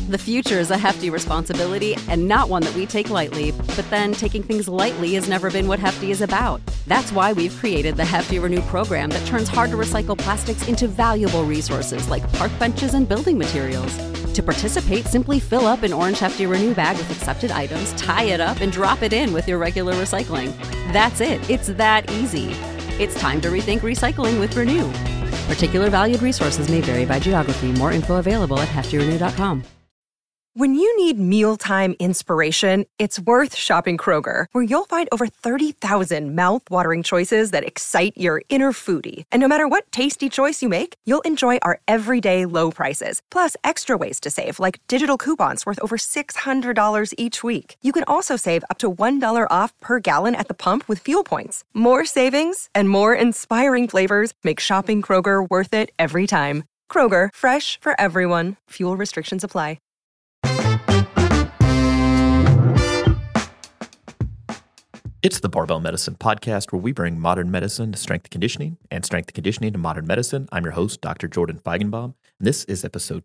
The future is a hefty responsibility and not one that we take lightly. But then taking things lightly has never been what Hefty is about. That's why we've created the Hefty Renew program that turns hard-to-recycle plastics into valuable resources like park benches and building materials. To participate, simply fill up an orange Hefty Renew bag with accepted items, tie it up, and drop it in with your regular recycling. That's it. It's that easy. It's time to rethink recycling with Renew. Particular valued resources may vary by geography. More info available at heftyrenew.com. When you need mealtime inspiration, it's worth shopping Kroger, where you'll find over 30,000 mouth-watering choices that excite your inner foodie. And no matter what tasty choice you make, you'll enjoy our everyday low prices, plus extra ways to save, like digital coupons worth over $600 each week. You can also save up to $1 off per gallon at the pump with fuel points. More savings and more inspiring flavors make shopping Kroger worth it every time. Kroger, fresh for everyone. Fuel restrictions apply. It's the Barbell Medicine Podcast, where we bring modern medicine to strength and conditioning and strength and conditioning to modern medicine. I'm your host, Dr. Jordan Feigenbaum, and this is episode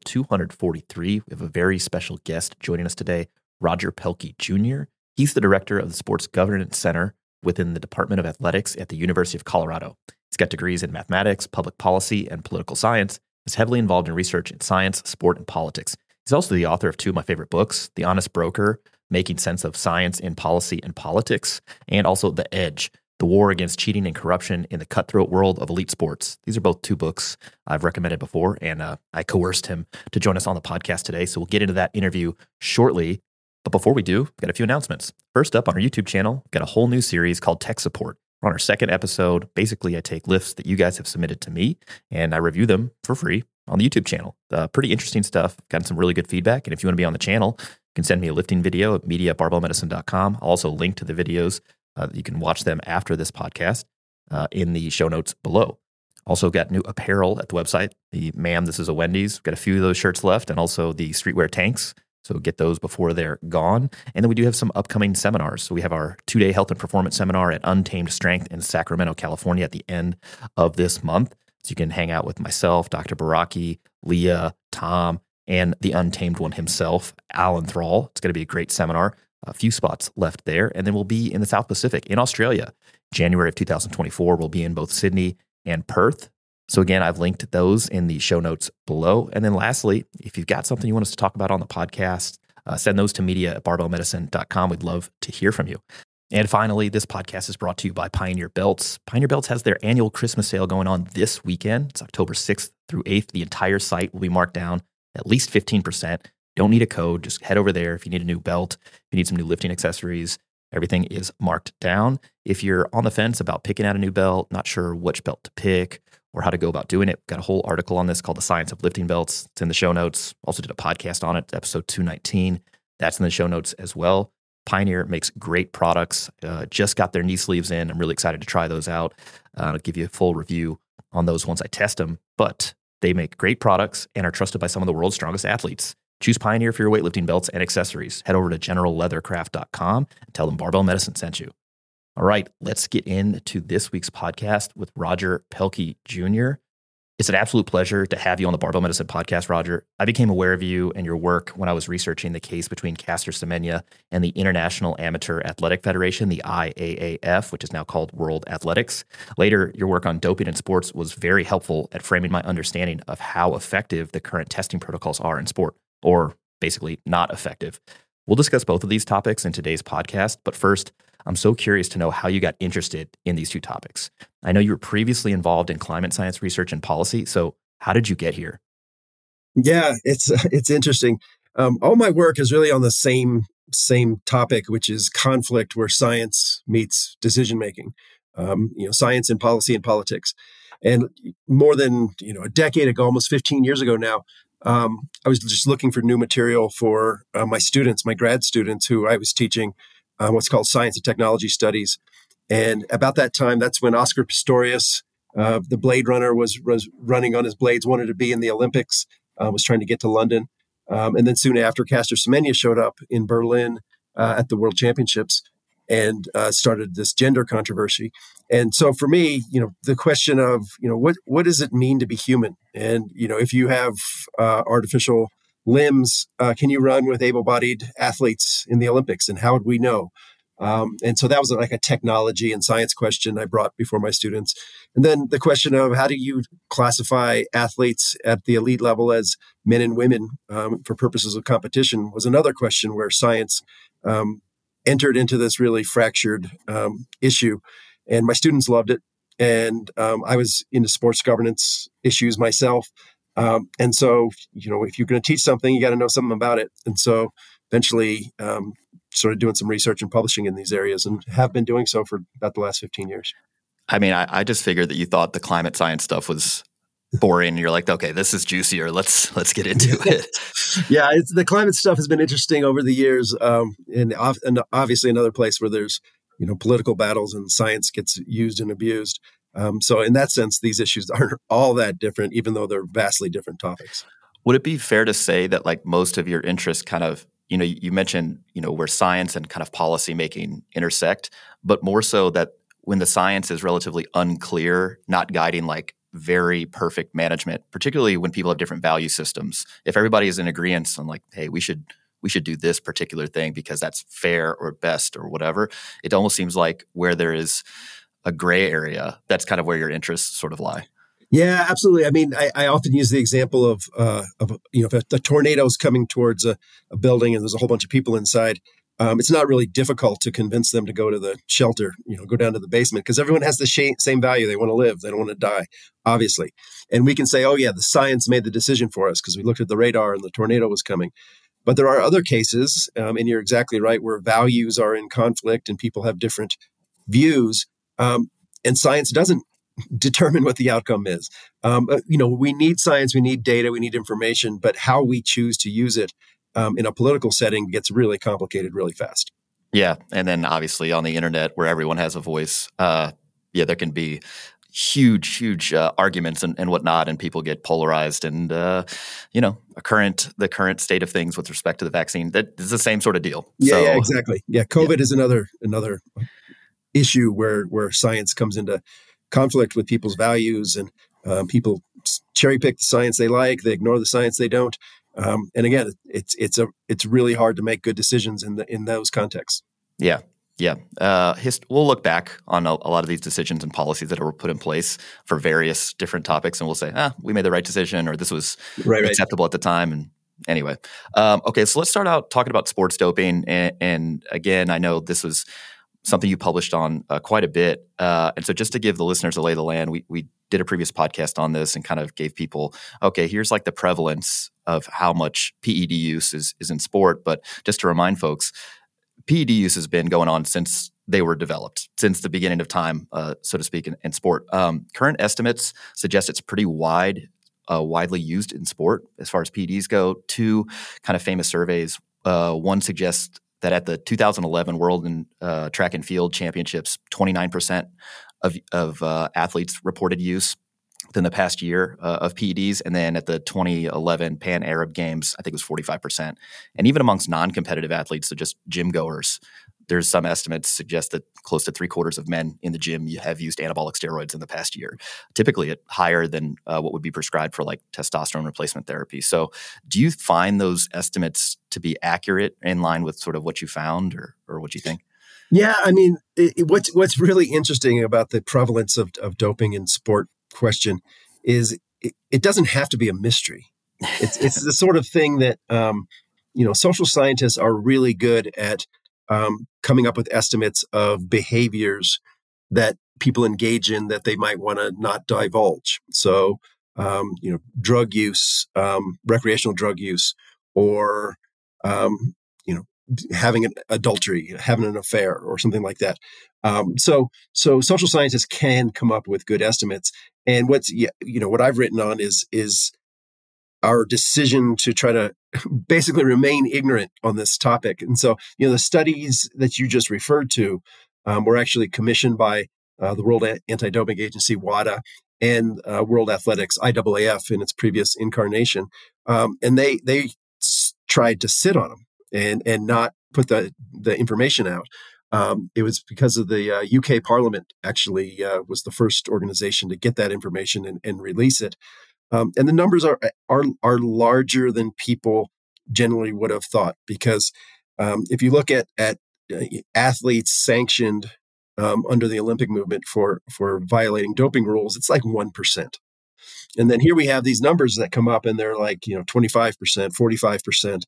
243. We have a very special guest joining us today, Roger Pelkey Jr. He's the director of the Sports Governance Center within the Department of Athletics at the University of Colorado. He's got degrees in mathematics, public policy, and political science. He's heavily involved in research in science, sport, and politics. He's also the author of two of my favorite books, The Honest Broker, Making Sense of Science in Policy and Politics, and also The Edge, The War Against Cheating and Corruption in the Cutthroat World of Elite Sports. These are both two books I've recommended before, and I coerced him to join us on the podcast today, so we'll get into that interview shortly. But before we do, we've got a few announcements. First up, on our YouTube channel, we've got a whole new series called Tech Support. We're on our second episode. Basically, I take lists that you guys have submitted to me, and I review them for free on the YouTube channel. Pretty interesting stuff. Gotten some really good feedback, and if you want to be on the channel, you can send me a lifting video at media@barbellmedicine.com. I'll also link to the videos. You can watch them after this podcast in the show notes below. Also got new apparel at the website. The Ma'am, This Is a Wendy's. Got a few of those shirts left, and also the streetwear tanks. So get those before they're gone. And then we do have some upcoming seminars. So we have our 2-day health and performance seminar at Untamed Strength in Sacramento, California at the end of this month. So you can hang out with myself, Dr. Baraki, Leah, Tom, and the Untamed one himself, Alan Thrall. It's going to be a great seminar. A few spots left there. And then we'll be in the South Pacific in Australia. January of 2024, we'll be in both Sydney and Perth. So again, I've linked those in the show notes below. And then lastly, if you've got something you want us to talk about on the podcast, send those to media@barbellmedicine.com. We'd love to hear from you. And finally, this podcast is brought to you by Pioneer Belts. Pioneer Belts has their annual Christmas sale going on this weekend. It's October 6th through 8th. The entire site will be marked down at least 15%. Don't need a code. Just head over there if you need a new belt, if you need some new lifting accessories. Everything is marked down. If you're on the fence about picking out a new belt, not sure which belt to pick or how to go about doing it, we've got a whole article on this called The Science of Lifting Belts. It's in the show notes. Also did a podcast on it, episode 219. That's in the show notes as well. Pioneer makes great products. Just got their knee sleeves in. I'm really excited to try those out. I'll give you a full review on those once I test them. But they make great products and are trusted by some of the world's strongest athletes. Choose Pioneer for your weightlifting belts and accessories. Head over to generalleathercraft.com and tell them Barbell Medicine sent you. All right, let's get into this week's podcast with Roger Pelkey Jr. It's an absolute pleasure to have you on the Barbell Medicine Podcast, Roger. I became aware of you and your work when I was researching the case between Caster Semenya and the International Amateur Athletic Federation, the IAAF, which is now called World Athletics. Later, your work on doping in sports was very helpful at framing my understanding of how effective the current testing protocols are in sport, or basically not effective. We'll discuss both of these topics in today's podcast, but first, I'm so curious to know how you got interested in these two topics. I know you were previously involved in climate science research and policy, so how did you get here? Yeah, it's interesting. All my work is really on the same topic, which is conflict where science meets decision making. Science and policy and politics. And more than a decade ago, almost 15 years ago now, I was just looking for new material for my students, my grad students, who I was teaching what's called science and technology studies. And about that time, that's when Oscar Pistorius, the Blade Runner, was running on his blades, wanted to be in the Olympics, was trying to get to London. And then soon after, Caster Semenya showed up in Berlin at the World Championships and started this gender controversy. And so for me, the question of, what does it mean to be human? And, if you have artificial limbs can you run with able-bodied athletes in the Olympics, and how would we know? And so that was like a technology and science question I brought before my students. And then the question of how do you classify athletes at the elite level as men and women for purposes of competition was another question where science entered into this really fractured issue. And my students loved it. And I was into sports governance issues myself. And so, if you're going to teach something, you got to know something about it. And so eventually started doing some research and publishing in these areas, and have been doing so for about the last 15 years. I mean, I just figured that you thought the climate science stuff was boring. And you're like, okay, this is juicier. Let's get into it. Yeah, the climate stuff has been interesting over the years, and obviously another place where there's political battles and science gets used and abused. So in that sense, these issues aren't all that different, even though they're vastly different topics. Would it be fair to say that like most of your interests kind of, you mentioned, where science and kind of policy making intersect, but more so that when the science is relatively unclear, not guiding like very perfect management, particularly when people have different value systems. If everybody is in agreement on like, hey, we should do this particular thing because that's fair or best or whatever, it almost seems like where there is a gray area, that's kind of where your interests sort of lie. Yeah, absolutely. I mean, I often use the example of if a tornado is coming towards a building and there's a whole bunch of people inside, it's not really difficult to convince them to go to the shelter, go down to the basement, because everyone has the same value. They want to live. They don't want to die, obviously. And we can say, oh, yeah, the science made the decision for us because we looked at the radar and the tornado was coming. But there are other cases, and you're exactly right, where values are in conflict and people have different views. And science doesn't determine what the outcome is. We need science, we need data, we need information, but how we choose to use it in a political setting gets really complicated really fast. Yeah. And then obviously on the internet where everyone has a voice, there can be huge arguments and whatnot, and people get polarized. And, the current state of things with respect to the vaccine, that is the same sort of deal. Yeah, exactly. Yeah, COVID is another issue where science comes into conflict with people's values, and people cherry pick the science they like, they ignore the science they don't. And again, it's really hard to make good decisions in those contexts. Yeah. We'll look back on a lot of these decisions and policies that were put in place for various different topics, and we'll say, we made the right decision, or this was acceptable at the time. And anyway, okay, so let's start out talking about sports doping. And again, I know this was something you published on quite a bit. And so just to give the listeners a lay of the land, we did a previous podcast on this and kind of gave people, okay, here's like the prevalence of how much PED use is in sport. But just to remind folks, PED use has been going on since they were developed, since the beginning of time, so to speak, in sport. Current estimates suggest it's pretty widely used in sport as far as PEDs go. Two kind of famous surveys. One suggests that at the 2011 World and Track and Field Championships, 29% of athletes reported use within the past year of PEDs. And then at the 2011 Pan Arab Games, I think it was 45%. And even amongst non-competitive athletes, so just gym goers, there's some estimates suggest that close to 3/4 of men in the gym have used anabolic steroids in the past year, typically at higher than what would be prescribed for like testosterone replacement therapy. So do you find those estimates to be accurate, in line with sort of what you found, or what do you think? Yeah, I mean, what's really interesting about the prevalence of doping in sport question is it doesn't have to be a mystery. It's the sort of thing that, social scientists are really good at coming up with estimates of behaviors that people engage in that they might want to not divulge. So, drug use, recreational drug use, or, having an adultery, having an affair, or something like that. So social scientists can come up with good estimates. And what I've written on is our decision to try to basically remain ignorant on this topic. And so, the studies that you just referred to were actually commissioned by the World Anti-Doping Agency, WADA, and World Athletics, IAAF, in its previous incarnation. And they tried to sit on them and not put the information out. It was because of the UK Parliament actually was the first organization to get that information and release it. And the numbers are larger than people generally would have thought, because if you look at athletes sanctioned under the Olympic movement for violating doping rules, it's like 1%. And then here we have these numbers that come up and they're like, 25%, 45%.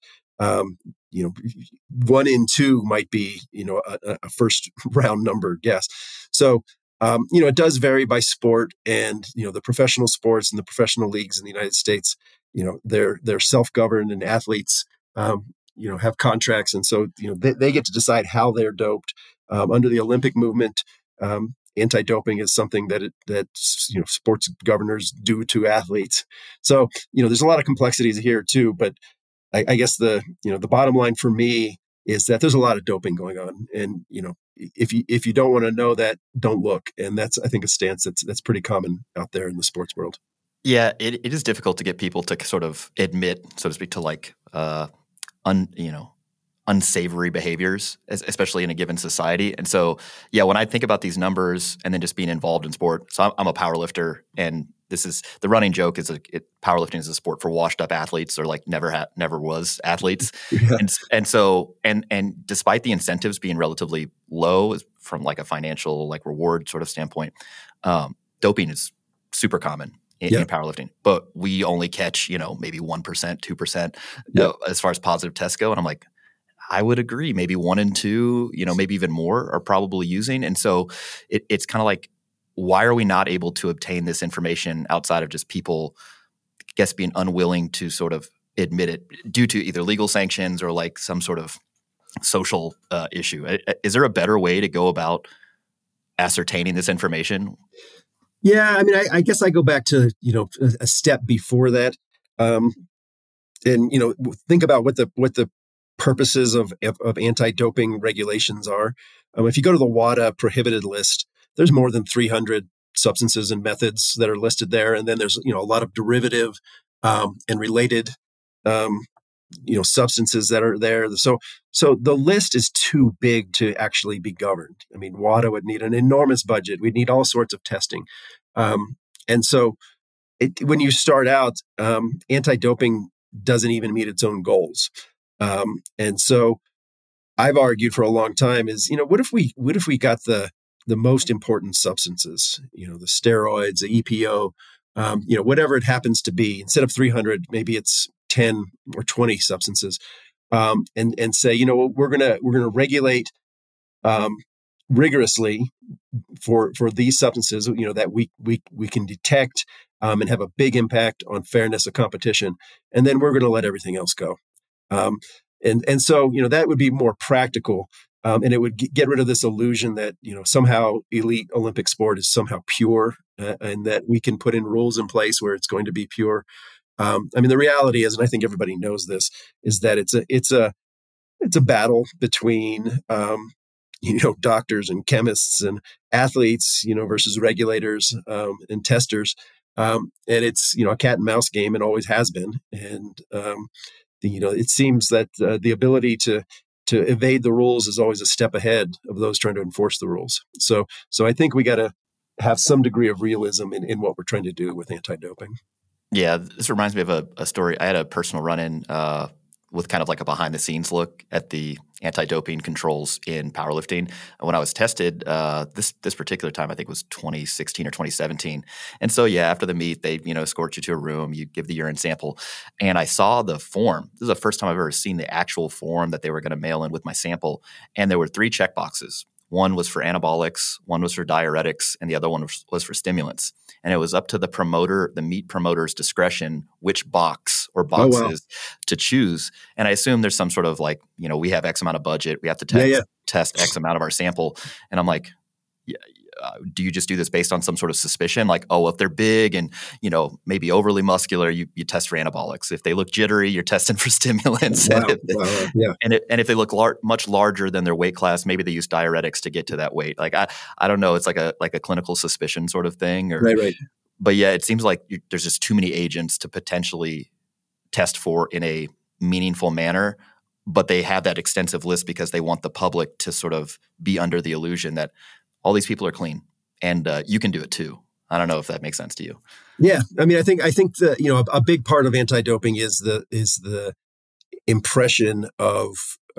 1 in 2 might be, a first round number guess. So, it does vary by sport, and, the professional sports and the professional leagues in the United States, they're self-governed, and athletes, have contracts. And so, they get to decide how they're doped. Under the Olympic movement, anti-doping is something that sports governors do to athletes. So, there's a lot of complexities here too, but I guess the bottom line for me is that there's a lot of doping going on. And, if you don't want to know that, don't look. And that's, I think, a stance that's pretty common out there in the sports world. Yeah, it is difficult to get people to sort of admit, so to speak, to like, unsavory behaviors, especially in a given society. And so, yeah, when I think about these numbers and then just being involved in sport, so I'm a power lifter, and this is the running joke is powerlifting is a sport for washed up athletes, or like never was athletes. Yeah. And despite the incentives being relatively low from like a financial like reward sort of standpoint, doping is super common in powerlifting, but we only catch, maybe 1%, 2%, as far as positive tests go. And I'm like, I would agree. Maybe 1 in 2, maybe even more are probably using. And so it's kind of like, why are we not able to obtain this information outside of just people, I guess, being unwilling to sort of admit it due to either legal sanctions or like some sort of social issue? Is there a better way to go about ascertaining this information? Yeah, I mean, I guess I go back to, a step before that. And, think about what the purposes of anti-doping regulations are. If you go to the WADA prohibited list, there's more than 300 substances and methods that are listed there. And then there's, a lot of derivative and related, substances that are there. So the list is too big to actually be governed. I mean, WADA would need an enormous budget. We'd need all sorts of testing. And so when you start out, anti-doping doesn't even meet its own goals. And so I've argued for a long time is, what if we got the most important substances, the steroids, the EPO, whatever it happens to be, instead of 300, maybe it's 10 or 20 substances, and say, we're gonna regulate rigorously for these substances, that we can detect and have a big impact on fairness of competition, and then we're going to let everything else go. And so that would be more practical. And it would get rid of this illusion that, somehow elite Olympic sport is somehow pure, and that we can put in rules in place where it's going to be pure. I mean, the reality is, and I think everybody knows this, is that it's a battle between, doctors and chemists and athletes, versus regulators and testers. And it's, a cat and mouse game, and always has been. And, it seems that the ability to evade the rules is always a step ahead of those trying to enforce the rules. So I think we got to have some degree of realism in what we're trying to do with anti-doping. Yeah, this reminds me of a story. I had a personal run-in with kind of like a behind-the-scenes look at the anti-doping controls in powerlifting. When I was tested, this particular time, I think it was 2016 or 2017. And so, yeah, after the meet, they escort you to a room, you give the urine sample, and I saw the form. This is the first time I've ever seen the actual form that they were going to mail in with my sample, and there were 3 checkboxes. One was for anabolics, one was for diuretics, and the other one was for stimulants. And it was up to the meet promoter's discretion which box or boxes to choose. And I assume there's some sort of like, we have X amount of budget, we have to test X amount of our sample. And I'm like, do you just do this based on some sort of suspicion? Like, if they're big and, maybe overly muscular, you test for anabolics. If they look jittery, you're testing for stimulants. Wow. And if they look much larger than their weight class, maybe they use diuretics to get to that weight. Like, I don't know. It's like a clinical suspicion sort of thing. Right. But yeah, it seems like there's just too many agents to potentially test for in a meaningful manner. But they have that extensive list because they want the public to sort of be under the illusion that all these people are clean, and you can do it too. I don't know if that makes sense to you. Yeah, I mean, I think that a big part of anti-doping is the impression of,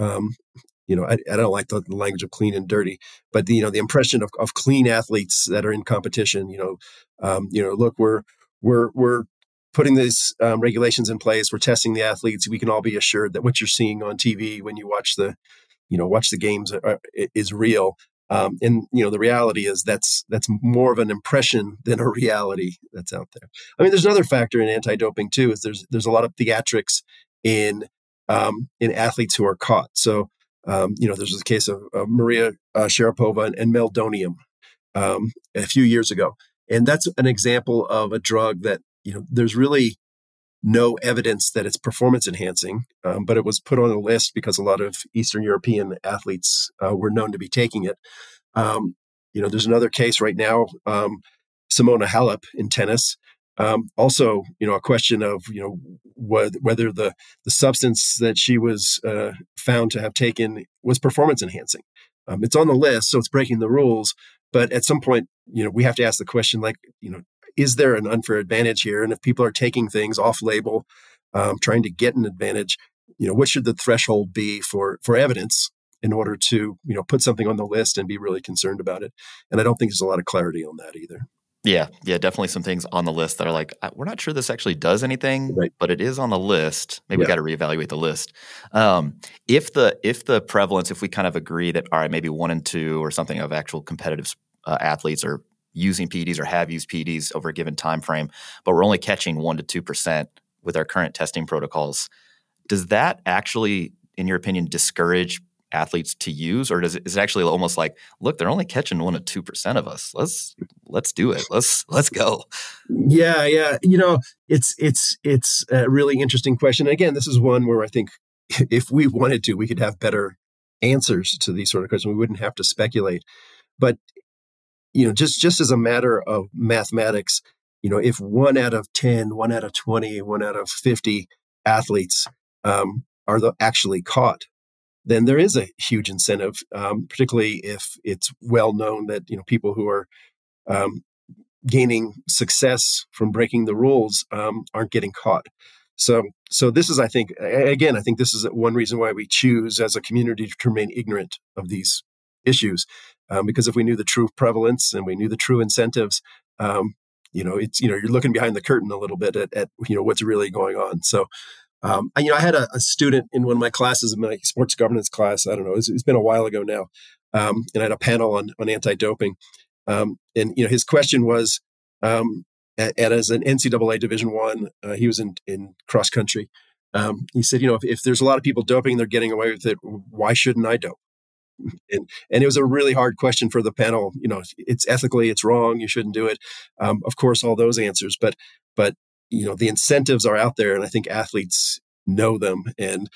I don't like the language of clean and dirty, but the impression of clean athletes that are in competition. Look, we're putting these regulations in place. We're testing the athletes. We can all be assured that what you're seeing on TV when you watch the games is real. The reality is that's more of an impression than a reality that's out there. I mean, there's another factor in anti-doping too. Is there's a lot of theatrics in athletes who are caught. So there's the case of Maria Sharapova and meldonium a few years ago, and that's an example of a drug that there's really no evidence that it's performance enhancing, but it was put on a list because a lot of Eastern European athletes were known to be taking it. There's another case right now, Simona Halep in tennis. Also, a question of whether the substance that she was found to have taken was performance enhancing. It's on the list, so it's breaking the rules. But at some point, we have to ask the question, is there an unfair advantage here? And if people are taking things off label, trying to get an advantage, what should the threshold be for evidence in order to put something on the list and be really concerned about it? And I don't think there's a lot of clarity on that either. Yeah, definitely some things on the list that are like, we're not sure this actually does anything, right, but it is on the list. Maybe we got to reevaluate the list. If the prevalence, if we kind of agree that, all right, maybe 1 in 2 or something of actual competitive athletes are using PEDs or have used PEDs over a given time frame, but we're only catching 1% to 2% with our current testing protocols, does that actually, in your opinion, discourage athletes to use, or is it actually almost like, look, they're only catching 1% to 2% of us. Let's do it. Let's go. Yeah. It's a really interesting question. Again, this is one where I think if we wanted to, we could have better answers to these sort of questions. We wouldn't have to speculate. But just as a matter of mathematics, if 1 out of 10, 1 out of 20, 1 out of 50 athletes are actually caught, then there is a huge incentive, particularly if it's well known that people who are gaining success from breaking the rules aren't getting caught. So this is, I think this is one reason why we choose as a community to remain ignorant of these issues, because if we knew the true prevalence and we knew the true incentives, it's you're looking behind the curtain a little bit at what's really going on. So. I had a student in one of my classes, in my sports governance class. I don't know, it's been a while ago now, and I had a panel on anti-doping. And his question was, as an NCAA Division I, he was in cross country. He said, if there's a lot of people doping, they're getting away with it, why shouldn't I dope? And it was a really hard question for the panel. It's ethically, it's wrong, you shouldn't do it. Of course, all those answers, but the incentives are out there, and I think athletes know them. And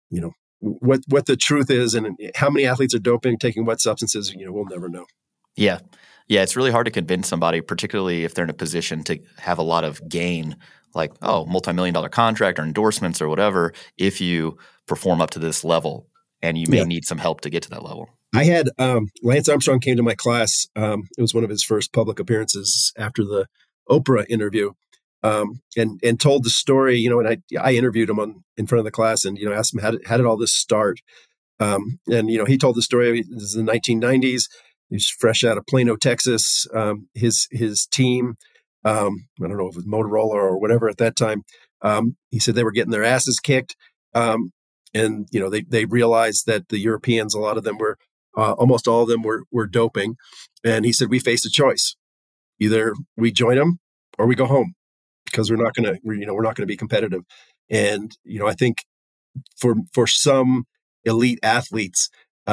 what the truth is, and how many athletes are doping, taking what substances, we'll never know. Yeah, it's really hard to convince somebody, particularly if they're in a position to have a lot of gain, like multi-million-dollar contract or endorsements or whatever, if you perform up to this level, and you may need some help to get to that level. I had Lance Armstrong came to my class. It was one of his first public appearances after the Oprah interview. And told the story, and I interviewed him in front of the class, and asked him how did all this start, and he told the story. This is the 1990s. He's fresh out of Plano, Texas. His team, I don't know if it was Motorola or whatever at that time. He said they were getting their asses kicked, and they realized that the Europeans, a lot of them were, almost all of them were doping, and he said we faced a choice: either we join them or we go home, because we're not going to be competitive. And I think for some elite athletes,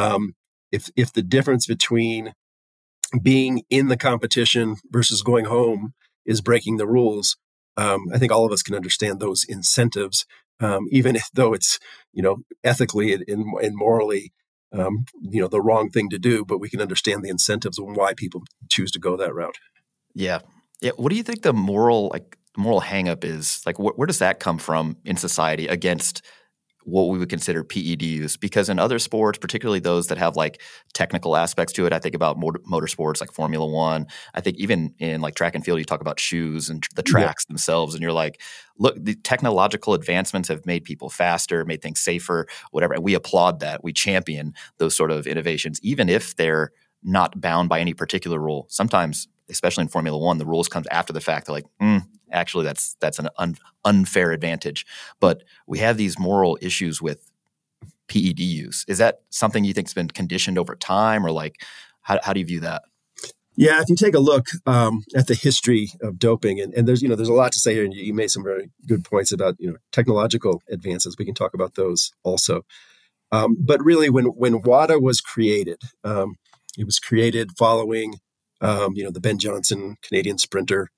if the difference between being in the competition versus going home is breaking the rules, I think all of us can understand those incentives, even though it's ethically and morally the wrong thing to do. But we can understand the incentives and why people choose to go that route. Yeah. What do you think the moral hangup is? Like, where does that come from in society against what we would consider PED use, because in other sports, particularly those that have like technical aspects to it, I think about motorsports like Formula One. I think even in like track and field, you talk about shoes and the tracks themselves, and you're like, look, the technological advancements have made people faster, made things safer, whatever. And we applaud that. We champion those sort of innovations, even if they're not bound by any particular rule. Sometimes, especially in Formula One, the rules comes after the fact. They're like, actually, that's an unfair advantage. But we have these moral issues with PED use. Is that something you think has been conditioned over time, or like, how do you view that? Yeah, if you take a look at the history of doping, and there's a lot to say here, and you made some very good points about technological advances. We can talk about those also. But really, when WADA was created, it was created following the Ben Johnson Canadian sprinter.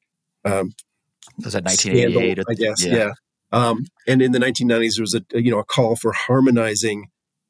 Was that 1988? Scandal, I guess, yeah. And in the 1990s, there was a call for harmonizing,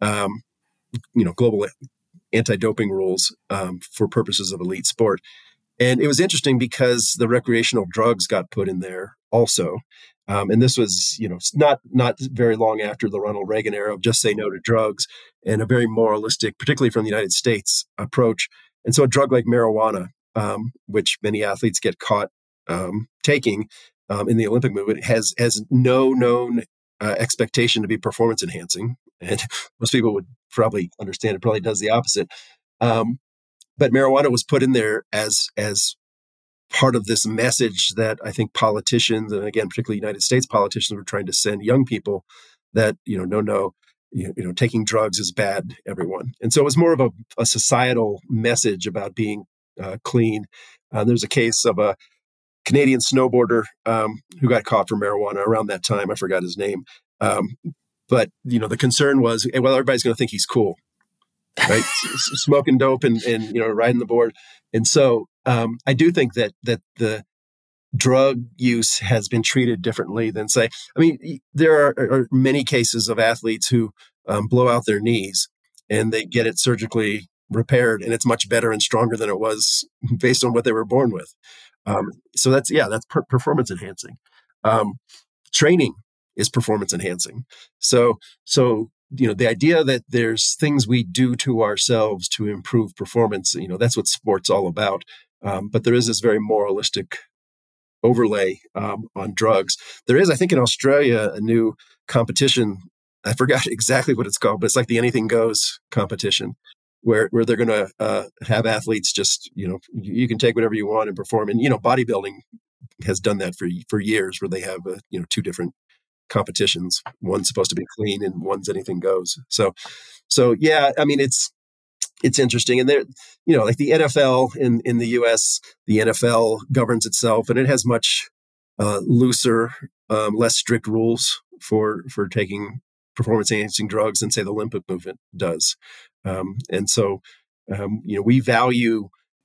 global anti-doping rules for purposes of elite sport. And it was interesting because the recreational drugs got put in there also. And this was, not very long after the Ronald Reagan era of just say no to drugs, and a very moralistic, particularly from the United States, approach. And so a drug like marijuana, which many athletes get caught taking in the Olympic movement, has no known expectation to be performance enhancing. And most people would probably understand it probably does the opposite. But marijuana was put in there as part of this message that I think politicians, and again, particularly United States politicians, were trying to send young people that, no, taking drugs is bad, everyone. And so it was more of a societal message about being clean. There's a case of a Canadian snowboarder who got caught for marijuana around that time. I forgot his name. But, the concern was, well, everybody's going to think he's cool, right? Smoking dope and riding the board. And so I do think that the drug use has been treated differently than, say, there are many cases of athletes who blow out their knees and they get it surgically repaired, and it's much better and stronger than it was based on what they were born with. So that's performance enhancing. Training is performance enhancing. So the idea that there's things we do to ourselves to improve performance, that's what sport's all about. But there is this very moralistic overlay on drugs. There is, I think, in Australia, a new competition. I forgot exactly what it's called, but it's like the Anything Goes competition, where they're going to have athletes just, you can take whatever you want and perform. And, bodybuilding has done that for years, where they have, two different competitions. One's supposed to be clean and one's Anything Goes. So yeah, it's interesting. And there, like the NFL in the US, the NFL governs itself, and it has much looser, less strict rules for taking performance enhancing drugs than, say, the Olympic movement does. And so, we value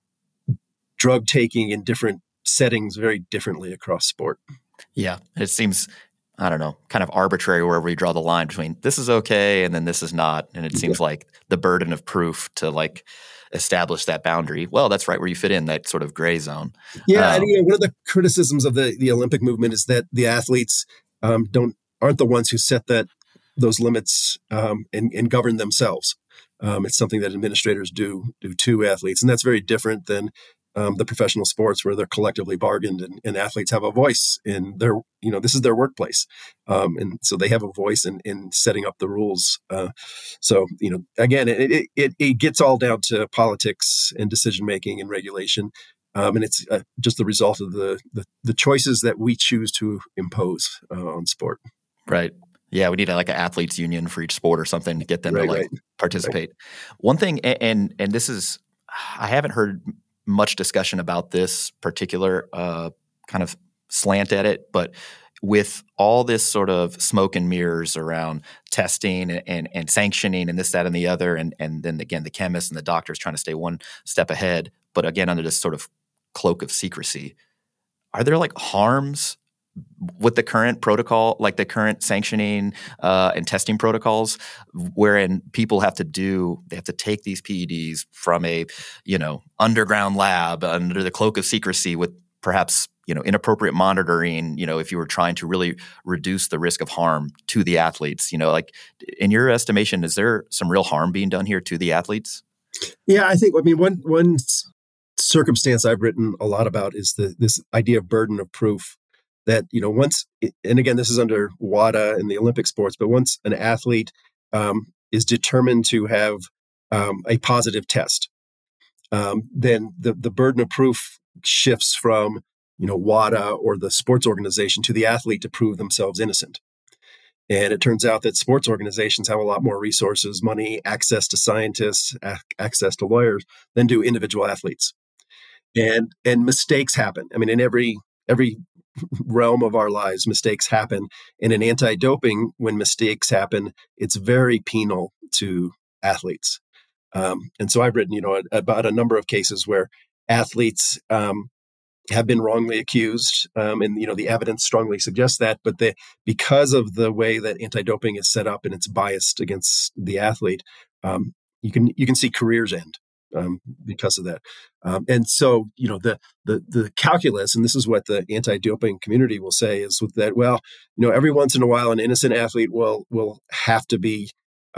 drug taking in different settings very differently across sport. Yeah. It seems, I don't know, kind of arbitrary wherever you draw the line between this is okay and then this is not. And it seems like the burden of proof to like establish that boundary. Well, that's right where you fit in that sort of gray zone. Yeah. And one of the criticisms of the Olympic movement is that the athletes aren't the ones who set those limits and govern themselves. It's something that administrators do to athletes. And that's very different than the professional sports, where they're collectively bargained and athletes have a voice in their, this is their workplace. And so they have a voice in setting up the rules. So, again, it gets all down to politics and decision-making and regulation. And it's just the result of the choices that we choose to impose on sport. Right. Yeah, we need like an athletes union for each sport or something to get them to participate. Right. One thing, and this is, I haven't heard much discussion about this particular kind of slant at it, but with all this sort of smoke and mirrors around testing and sanctioning and this, that, and the other, and then again the chemists and the doctors trying to stay one step ahead, but again under this sort of cloak of secrecy, are there like harms with the current protocol, like the current sanctioning and testing protocols, wherein people have to take these PEDs from a, underground lab under the cloak of secrecy with perhaps inappropriate monitoring, if you were trying to really reduce the risk of harm to the athletes, like in your estimation, is there some real harm being done here to the athletes? Yeah, one circumstance I've written a lot about is this idea of burden of proof that, once, and again, this is under WADA and the Olympic sports, but once an athlete is determined to have a positive test, then the burden of proof shifts from, WADA or the sports organization to the athlete to prove themselves innocent. And it turns out that sports organizations have a lot more resources, money, access to scientists, access to lawyers than do individual athletes. And mistakes happen. I mean, in every realm of our lives, mistakes happen. And in anti-doping, when mistakes happen, it's very penal to athletes. And so I've written, about a number of cases where athletes have been wrongly accused, and the evidence strongly suggests that. But because of the way that anti-doping is set up and it's biased against the athlete, you can see careers end because of that. And so the calculus, and this is what the anti-doping community will say, is that, well, every once in a while an innocent athlete will have to be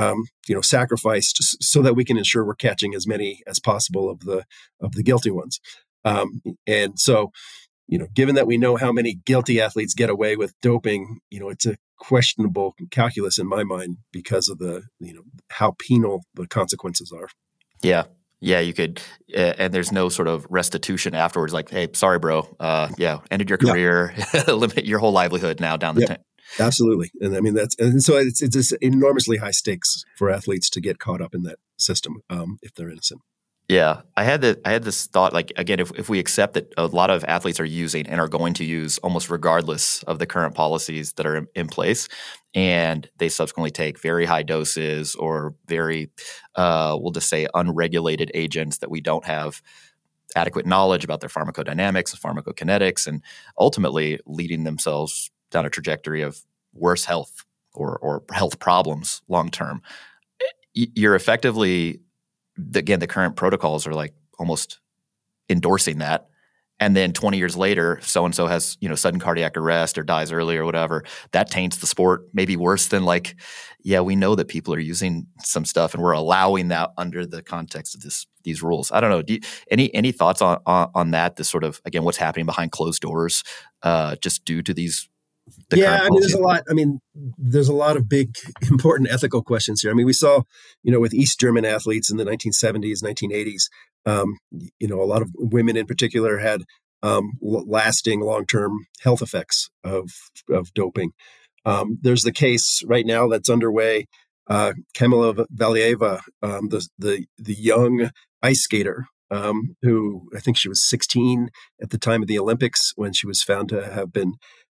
sacrificed so that we can ensure we're catching as many as possible of the guilty ones. And so, given that we know how many guilty athletes get away with doping, it's a questionable calculus in my mind because of how penal the consequences are. Yeah. Yeah, you could, and there's no sort of restitution afterwards, like, hey, sorry, bro. Ended your career, eliminate your whole livelihood now down the tank. Absolutely. And I mean, so it's just enormously high stakes for athletes to get caught up in that system if they're innocent. Yeah, I had this thought, like, again, if we accept that a lot of athletes are using and are going to use almost regardless of the current policies that are in place, and they subsequently take very high doses or very, we'll just say, unregulated agents that we don't have adequate knowledge about their pharmacodynamics, pharmacokinetics, and ultimately leading themselves down a trajectory of worse health or health problems long term. You're effectively, again, the current protocols are like almost endorsing that. And then 20 years later, so-and-so has, sudden cardiac arrest or dies early or whatever. That taints the sport maybe worse than we know that people are using some stuff and we're allowing that under the context of these rules. I don't know. Any thoughts on that? This sort of, again, what's happening behind closed doors just due to these there's a lot. I mean, there's a lot of big, important ethical questions here. I mean, we saw, with East German athletes in the 1970s, 1980s, a lot of women in particular had lasting long-term health effects of doping. There's the case right now that's underway. Kamila Valieva, the young ice skater, who I think she was 16 at the time of the Olympics when she was found to have been,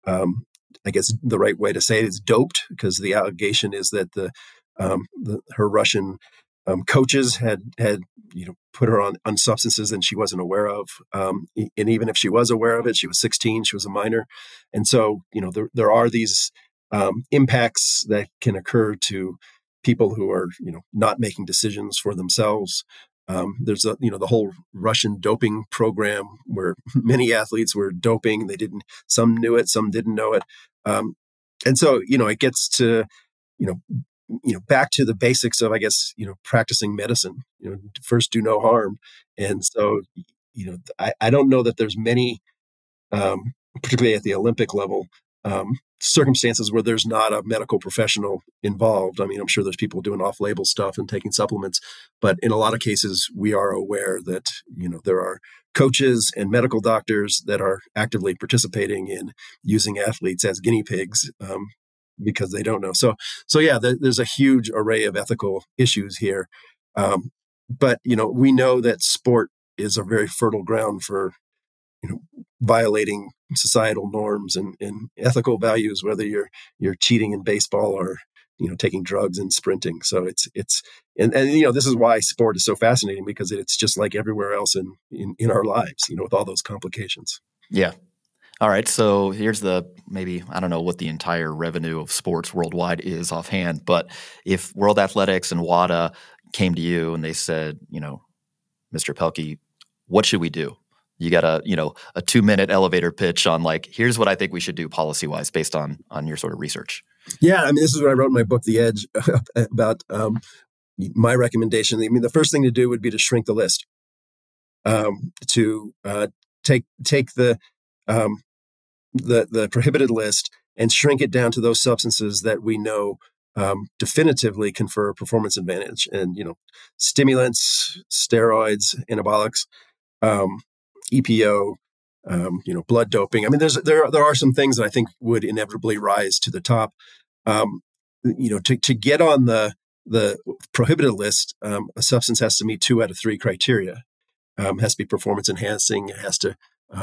I guess the right way to say it is doped, because the allegation is that her Russian coaches had put her on substances that she wasn't aware of, and even if she was aware of it, she was 16, she was a minor, and so there are these impacts that can occur to people who are not making decisions for themselves. There's the whole Russian doping program where many athletes were doping. Some knew it, some didn't know it. And so, it gets to, back to the basics of, I guess, practicing medicine, first do no harm. And so, I don't know that there's many, particularly at the Olympic level, circumstances where there's not a medical professional involved. I mean, I'm sure there's people doing off-label stuff and taking supplements, but in a lot of cases, we are aware that, there are coaches and medical doctors that are actively participating in using athletes as guinea pigs because they don't know. So yeah, there's a huge array of ethical issues here. But, we know that sport is a very fertile ground for, violating societal norms and ethical values, whether you're cheating in baseball or taking drugs and sprinting. So it's this is why sport is so fascinating, because it's just like everywhere else in our lives, with all those complications. Yeah. All right. So here's maybe I don't know what the entire revenue of sports worldwide is offhand, but if World Athletics and WADA came to you and they said, Mr. Pelkey, what should we do? you got a 2-minute elevator pitch on like, here's what I think we should do policy-wise based on your sort of research. Yeah, I mean, this is what I wrote in my book, The Edge, about my recommendation. I mean, the first thing to do would be to shrink the list, to take the prohibited list and shrink it down to those substances that we know definitively confer performance advantage, and stimulants, steroids, anabolics, EPO, blood doping. I mean, there are some things that I think would inevitably rise to the top. To get on the prohibited list, a substance has to meet 2 out of 3 criteria. It has to be performance enhancing. It has to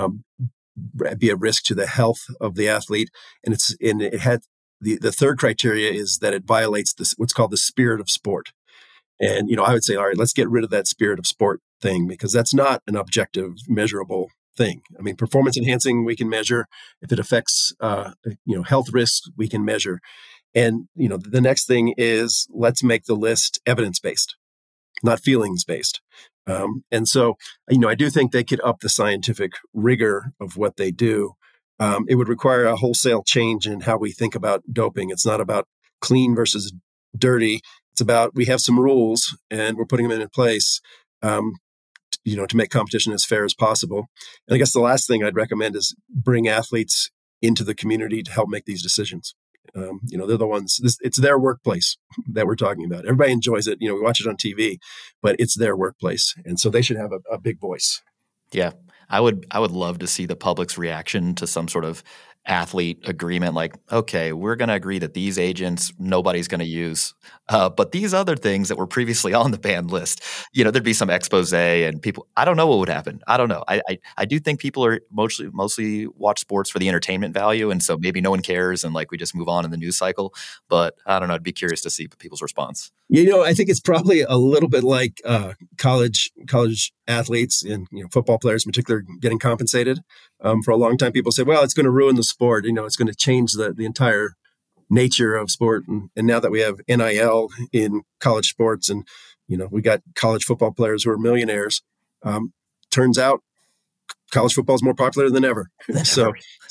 be a risk to the health of the athlete, and it had the third criteria is that it violates what's called the spirit of sport. And I would say, all right, let's get rid of that spirit of sport thing, because that's not an objective, measurable thing. I mean, performance enhancing we can measure. If it affects health risks, we can measure. And the next thing is, let's make the list evidence based, not feelings based. And so I do think they could up the scientific rigor of what they do. It would require a wholesale change in how we think about doping. It's not about clean versus dirty. It's about, we have some rules and we're putting them in place, to make competition as fair as possible. And I guess the last thing I'd recommend is bring athletes into the community to help make these decisions. They're the ones, it's their workplace that we're talking about. Everybody enjoys it. We watch it on TV, but it's their workplace. And so they should have a big voice. Yeah. I would love to see the public's reaction to some sort of athlete agreement, like, okay, we're going to agree that these agents nobody's going to use, but these other things that were previously on the banned list, there'd be some expose and people, I don't know what would happen. I don't know. I do think people are mostly watch sports for the entertainment value, and so maybe no one cares and like we just move on in the news cycle, but I don't know. I'd be curious to see people's response. I think it's probably a little bit like college athletes and football players in particular getting compensated. For a long time, people say, well, it's going to ruin the sport. It's going to change the entire nature of sport. And now that we have NIL in college sports and, we got college football players who are millionaires, turns out college football is more popular than ever. So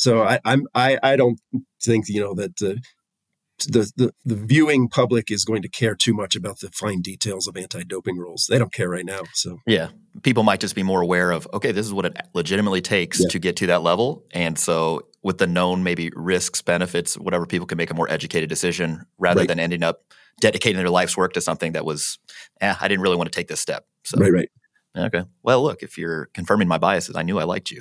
I don't think, that the viewing public is going to care too much about the fine details of anti-doping rules. They don't care right now. So yeah, people might just be more aware of, okay, this is what it legitimately takes to get to that level. And so with the known maybe risks, benefits, whatever, people can make a more educated decision rather than ending up dedicating their life's work to something that was, I didn't really want to take this step. So Right. Okay. Well, look, if you're confirming my biases, I knew I liked you.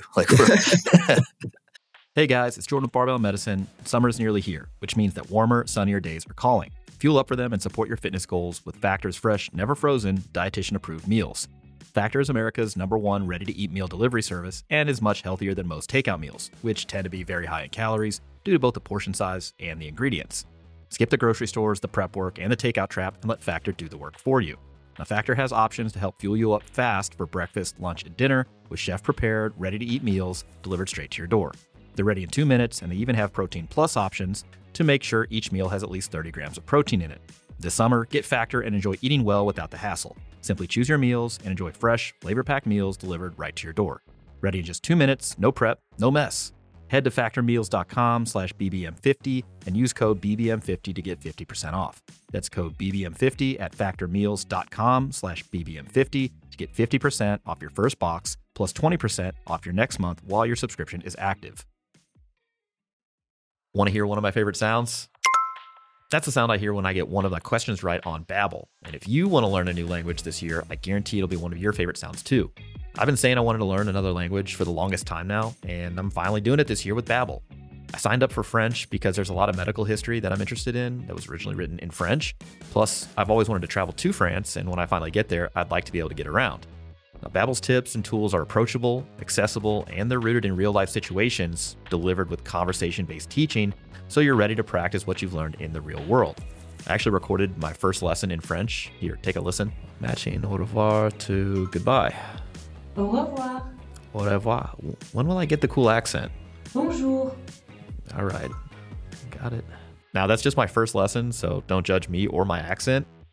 Hey guys, it's Jordan with Barbell Medicine. Summer is nearly here, which means that warmer, sunnier days are calling. Fuel up for them and support your fitness goals with Factor's fresh, never frozen, dietitian-approved meals. Factor is America's #1 ready-to-eat meal delivery service and is much healthier than most takeout meals, which tend to be very high in calories due to both the portion size and the ingredients. Skip the grocery stores, the prep work, and the takeout trap and let Factor do the work for you. Now, Factor has options to help fuel you up fast for breakfast, lunch, and dinner with chef-prepared, ready-to-eat meals delivered straight to your door. They're ready in 2 minutes, and they even have Protein Plus options to make sure each meal has at least 30 grams of protein in it. This summer, get Factor and enjoy eating well without the hassle. Simply choose your meals and enjoy fresh, flavor-packed meals delivered right to your door. Ready in just 2 minutes, no prep, no mess. Head to factormeals.com/BBM50 and use code BBM50 to get 50% off. That's code BBM50 at factormeals.com/BBM50 to get 50% off your first box plus 20% off your next month while your subscription is active. Want to hear one of my favorite sounds? That's the sound I hear when I get one of my questions right on Babbel. And if you want to learn a new language this year, I guarantee it'll be one of your favorite sounds too. I've been saying I wanted to learn another language for the longest time now, and I'm finally doing it this year with Babbel. I signed up for French because there's a lot of medical history that I'm interested in that was originally written in French. Plus, I've always wanted to travel to France, and when I finally get there, I'd like to be able to get around. Now, Babbel's tips and tools are approachable, accessible, and they're rooted in real-life situations delivered with conversation-based teaching, so you're ready to practice what you've learned in the real world. I actually recorded my first lesson in French. Here, take a listen. Matching au revoir to goodbye. Au revoir. Au revoir. When will I get the cool accent? Bonjour. All right. Got it. Now, that's just my first lesson, so don't judge me or my accent.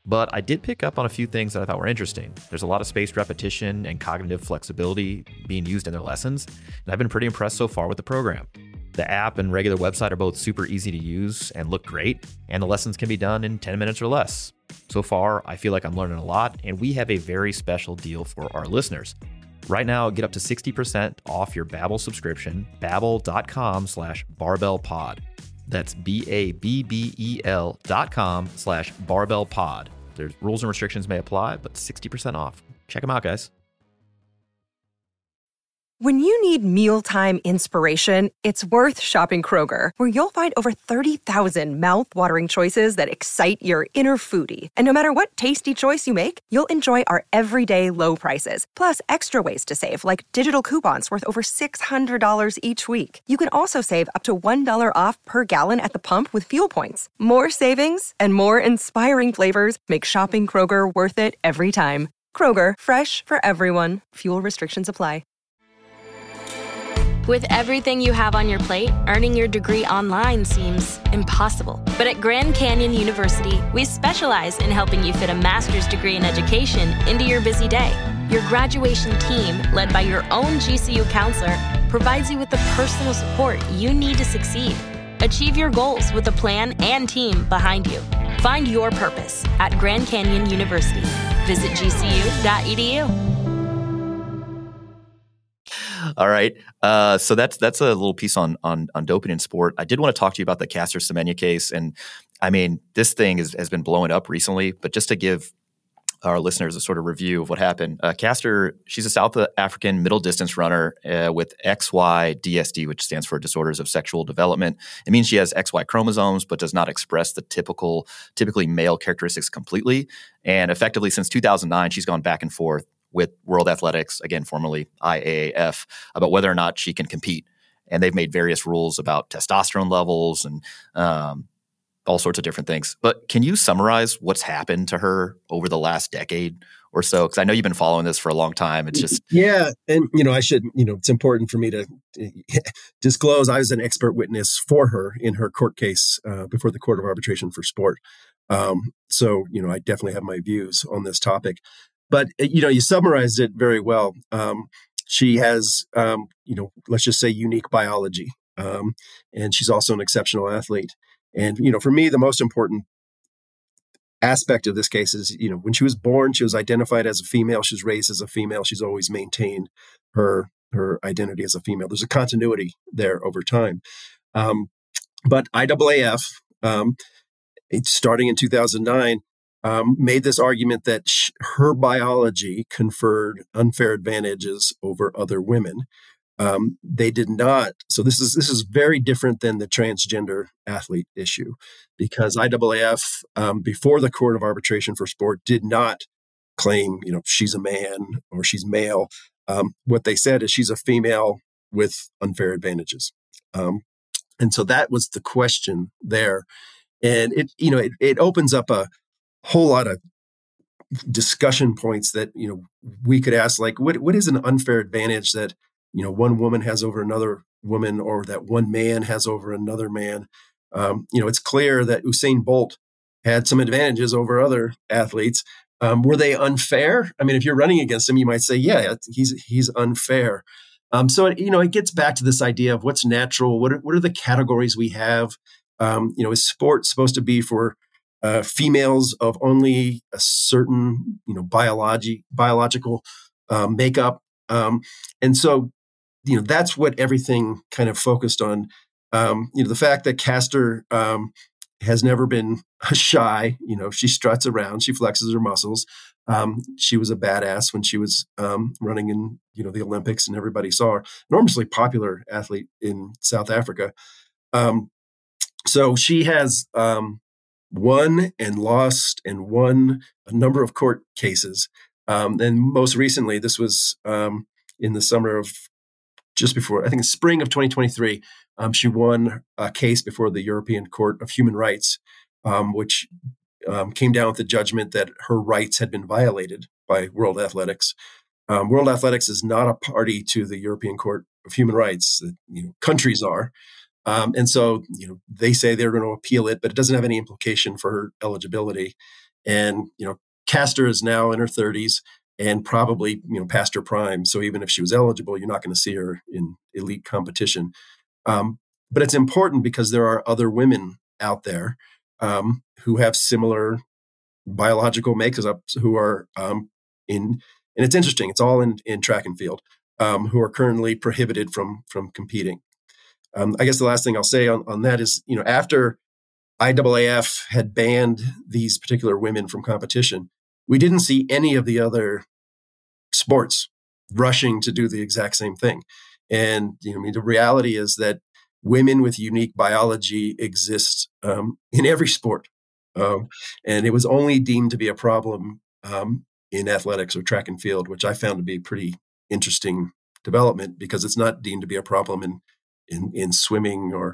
But I did pick up on a few things that I thought were interesting. There's a lot of spaced repetition and cognitive flexibility being used in their lessons, and I've been pretty impressed so far with the program. The app and regular website are both super easy to use and look great, and the lessons can be done in 10 minutes or less. So far, I feel like I'm learning a lot, and we have a very special deal for our listeners. Right now, get up to 60% off your Babbel subscription, babbel.com/barbellpod. That's BABBEL.com/barbellpod. There's rules and restrictions may apply, but 60% off. Check them out, guys. When you need mealtime inspiration, it's worth shopping Kroger, where you'll find over 30,000 mouth-watering choices that excite your inner foodie. And no matter what tasty choice you make, you'll enjoy our everyday low prices, plus extra ways to save, like digital coupons worth over $600 each week. You can also save up to $1 off per gallon at the pump with fuel points. More savings and more inspiring flavors make shopping Kroger worth it every time. Kroger, fresh for everyone. Fuel restrictions apply. With everything you have on your plate, earning your degree online seems impossible. But at Grand Canyon University, we specialize in helping you fit a master's degree in education into your busy day. Your graduation team, led by your own GCU counselor, provides you with the personal support you need to succeed. Achieve your goals with a plan and team behind you. Find your purpose at Grand Canyon University. Visit gcu.edu. All right. So that's a little piece on doping in sport. I did want to talk to you about the Caster Semenya case. And I mean, this thing has been blowing up recently, but just to give our listeners a sort of review of what happened. Caster, she's a South African middle distance runner with XY-DSD, which stands for disorders of sexual development. It means she has XY chromosomes, but does not express the typically male characteristics completely. And effectively, since 2009, she's gone back and forth with World Athletics, again, formerly IAAF, about whether or not she can compete. And they've made various rules about testosterone levels and all sorts of different things. But can you summarize what's happened to her over the last decade or so? Because I know you've been following this for a long time. It's just... Yeah. And, I should, it's important for me to disclose I was an expert witness for her in her court case before the Court of Arbitration for Sport. So, I definitely have my views on this topic. But, you summarized it very well. She has, let's just say unique biology. And she's also an exceptional athlete. And, for me, the most important aspect of this case is, when she was born, she was identified as a female. She was raised as a female. She's always maintained her identity as a female. There's a continuity there over time. But IAAF, starting in 2009, made this argument that her biology conferred unfair advantages over other women. They did not. So this is very different than the transgender athlete issue, because IAAF, before the Court of Arbitration for Sport, did not claim, she's a man or she's male. What they said is she's a female with unfair advantages. And so that was the question there. And it opens up a whole lot of discussion points that, we could ask, like, what is an unfair advantage that, one woman has over another woman, or that one man has over another man? It's clear that Usain Bolt had some advantages over other athletes. Were they unfair? I mean, if you're running against him, you might say, yeah, he's unfair. So, it gets back to this idea of what's natural. What are the categories we have? Is sport supposed to be for females of only a certain, biological makeup? And so, that's what everything kind of focused on. The fact that Caster has never been shy. She struts around, she flexes her muscles. She was a badass when she was running in, the Olympics, and everybody saw her. Enormously popular athlete in South Africa. So she has won and lost and won a number of court cases. And most recently, this was in the summer of just before, I think spring of 2023, she won a case before the European Court of Human Rights, which came down with the judgment that her rights had been violated by World Athletics. World Athletics is not a party to the European Court of Human Rights. Countries are. And so, they say they're going to appeal it, but it doesn't have any implication for her eligibility. And, Castor is now in her 30s and probably, past her prime. So even if she was eligible, you're not going to see her in elite competition. But it's important because there are other women out there who have similar biological makeups who are and it's interesting, it's all in track and field, who are currently prohibited from competing. I guess the last thing I'll say on that is, after IAAF had banned these particular women from competition, we didn't see any of the other sports rushing to do the exact same thing. And the reality is that women with unique biology exist in every sport. And it was only deemed to be a problem in athletics or track and field, which I found to be a pretty interesting development because it's not deemed to be a problem in swimming or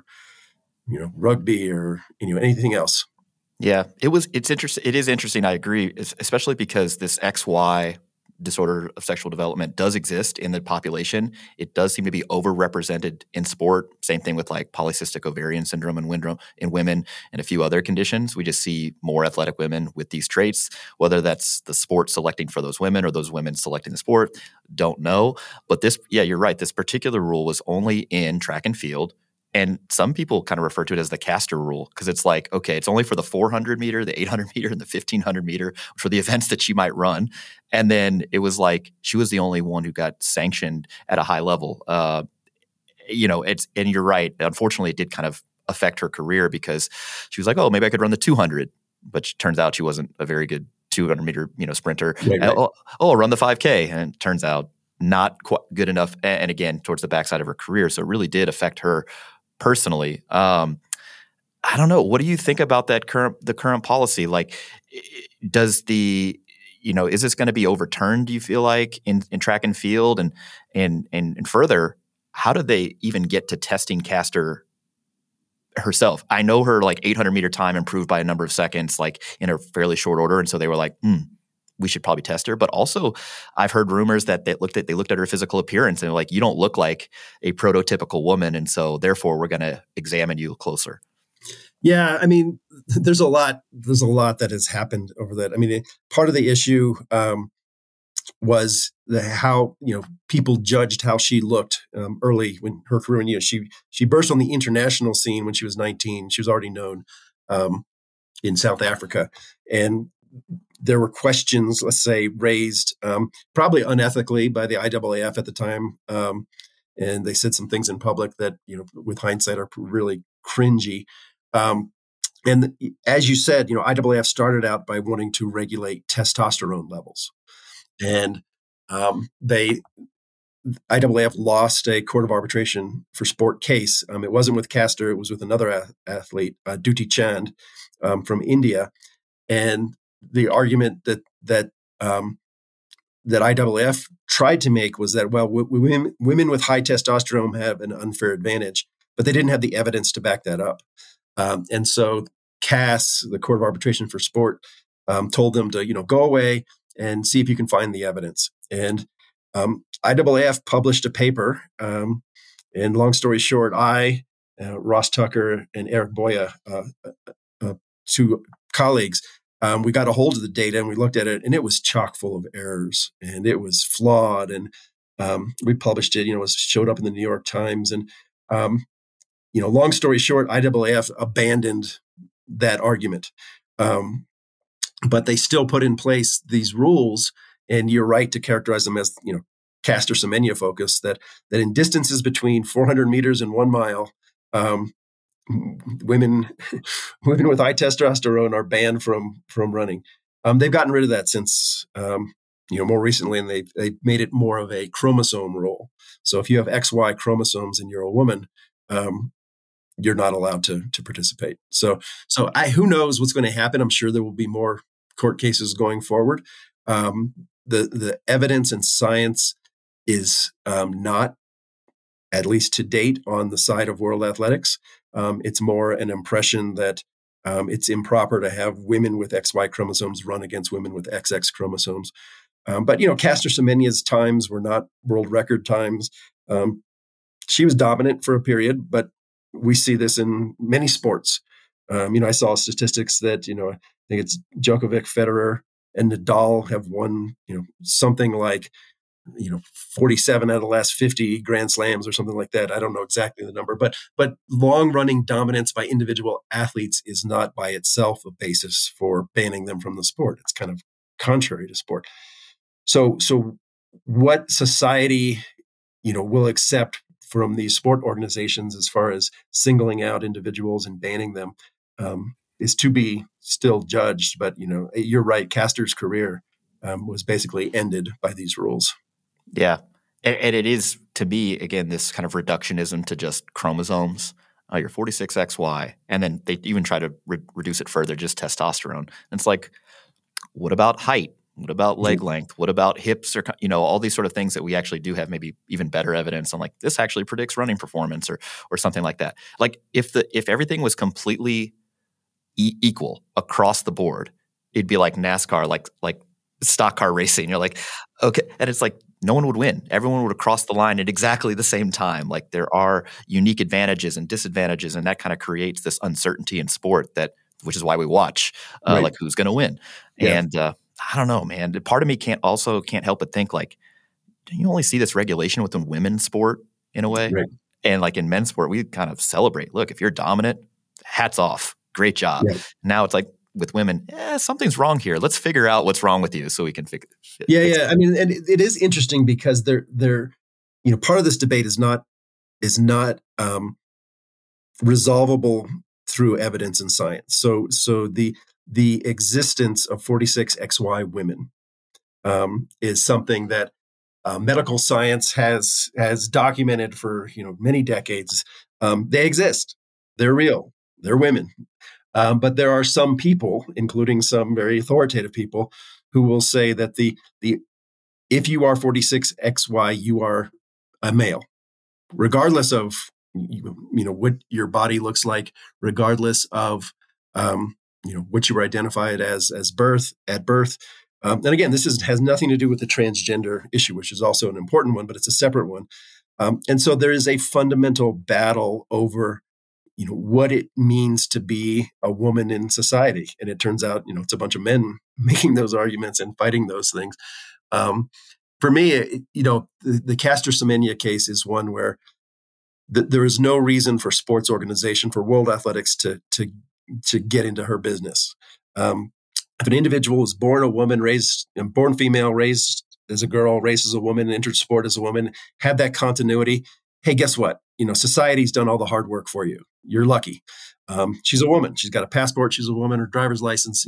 rugby or anything else. Yeah, it's interesting. It is interesting. I agree, especially because this XY disorder of sexual development does exist in the population. It does seem to be overrepresented in sport. Same thing with like polycystic ovarian syndrome in women and a few other conditions. We just see more athletic women with these traits, whether that's the sport selecting for those women or those women selecting the sport, don't know. But you're right. This particular rule was only in track and field. And some people kind of refer to it as the Castor rule because it's like, okay, it's only for the 400 meter, the 800 meter, and the 1500 meter for the events that she might run. And then it was like she was the only one who got sanctioned at a high level. And you're right. Unfortunately, it did kind of affect her career because she was like, oh, maybe I could run the 200. But it turns out she wasn't a very good 200 meter sprinter. Right. I'll run the 5K. And it turns out not quite good enough. And again, towards the backside of her career. So it really did affect her personally. I don't know. What do you think about the current policy? Like, is this going to be overturned, do you feel like, in track and field? And further, how did they even get to testing Castor herself? I know her 800 meter time improved by a number of seconds, in a fairly short order. And so they were like, we should probably test her. But also I've heard rumors that they looked at her physical appearance and you don't look like a prototypical woman. And so therefore we're going to examine you closer. Yeah. I mean, there's a lot that has happened over that. I mean, part of the issue was how, people judged how she looked early when her career, and she burst on the international scene when she was 19. She was already known in South Africa. And there were questions, let's say, raised probably unethically by the IAAF at the time. And they said some things in public that, with hindsight are really cringy. And as you said, IAAF started out by wanting to regulate testosterone levels. And IAAF lost a court of arbitration for sport case. It wasn't with Castor. It was with another athlete, Dutee Chand from India. And the argument that IAAF tried to make was that, well, women with high testosterone have an unfair advantage, but they didn't have the evidence to back that up. And so CAS, the Court of Arbitration for Sport, told them to, go away and see if you can find the evidence. And IAAF published a paper. And long story short, Ross Tucker, and Eric Boya, two colleagues, we got a hold of the data and we looked at it, and it was chock full of errors and it was flawed. And we published it, it showed up in the New York Times. And, long story short, IAAF abandoned that argument. But they still put in place these rules, and you're right to characterize them as, Castor Semenya focus, that in distances between 400 meters and 1 mile, women with high testosterone are banned from running. They've gotten rid of that since more recently, and they made it more of a chromosome rule. So if you have XY chromosomes and you're a woman, you're not allowed to participate. So who knows what's going to happen? I'm sure there will be more court cases going forward. The evidence and science is not, at least to date, on the side of world athletics. It's more an impression that it's improper to have women with XY chromosomes run against women with XX chromosomes. But Castor Semenya's times were not world record times. She was dominant for a period, but we see this in many sports. I saw statistics that think it's Djokovic, Federer, and Nadal have won, something like, 47 out of the last 50 Grand Slams or something like that. I don't know exactly the number, but long-running dominance by individual athletes is not by itself a basis for banning them from the sport. It's kind of contrary to sport. So what society, will accept from these sport organizations as far as singling out individuals and banning them is to be still judged. But, you're right. Castor's career was basically ended by these rules. Yeah. And it is, to me, again, this kind of reductionism to just chromosomes. You're 46XY. And then they even try to reduce it further, just testosterone. And it's like, what about height? What about leg length? What about hips? Or, all these sort of things that we actually do have maybe even better evidence on, like this actually predicts running performance or something like that. Like if everything was completely equal across the board, it'd be like NASCAR, like stock car racing. You're like, okay. And it's like, no one would win. Everyone would have crossed the line at exactly the same time. Like there are unique advantages and disadvantages, and that kind of creates this uncertainty in sport which is why we watch, right. Like who's going to win. Yeah. And I don't know, man. Part of me can't help but think like, do you only see this regulation within women's sport in a way? Right. And like in men's sport, we kind of celebrate. Look, if you're dominant, hats off, great job. Yeah. Now it's like, with women, something's wrong here. Let's figure out what's wrong with you so we can fix it. Yeah. I mean, and it is interesting because they're part of this debate is not resolvable through evidence and science. So the existence of 46XY women is something that medical science has documented for many decades. They exist. They're real. They're women. But there are some people, including some very authoritative people, who will say that if you are 46XY, you are a male, regardless of what your body looks like, regardless of what you were identified as at birth. And again, this has nothing to do with the transgender issue, which is also an important one, but it's a separate one. And so there is a fundamental battle over what it means to be a woman in society. And it turns out, it's a bunch of men making those arguments and fighting those things. For me, the Caster Semenya case is one where there is no reason for sports organization, for World Athletics to get into her business. If an individual is born a woman, born female, raised as a girl, raised as a woman, entered sport as a woman, had that continuity, hey, guess what? Society's done all the hard work for you. You're lucky. She's a woman. She's got a passport. She's a woman. Her driver's license.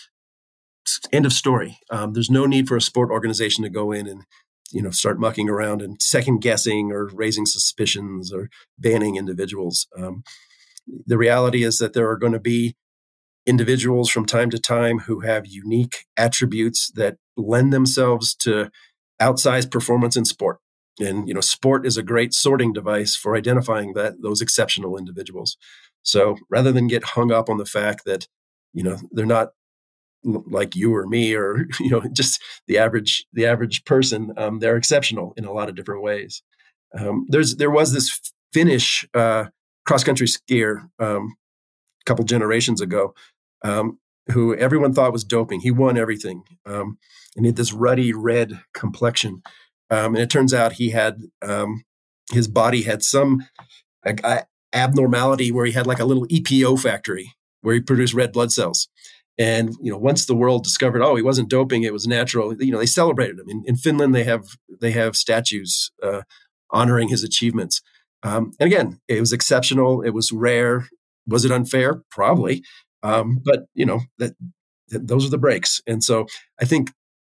End of story. There's no need for a sport organization to go in and start mucking around and second guessing or raising suspicions or banning individuals. The reality is that there are going to be individuals from time to time who have unique attributes that lend themselves to outsized performance in sport. And, sport is a great sorting device for identifying those exceptional individuals. So rather than get hung up on the fact that, they're not like you or me or, just the average person, they're exceptional in a lot of different ways. There was this Finnish cross-country skier a couple generations ago who everyone thought was doping. He won everything. And he had this ruddy red complexion. And it turns out he had his body had some abnormality where he had like a little EPO factory where he produced red blood cells. And once the world discovered, he wasn't doping, it was natural. They celebrated him. In Finland, they have statues honoring his achievements. And again, it was exceptional. It was rare. Was it unfair? Probably. But those are the breaks. And so I think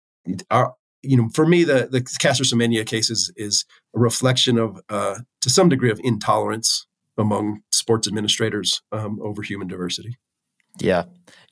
for me, the Caster Semenya case is a reflection of, to some degree, of intolerance among sports administrators over human diversity. Yeah.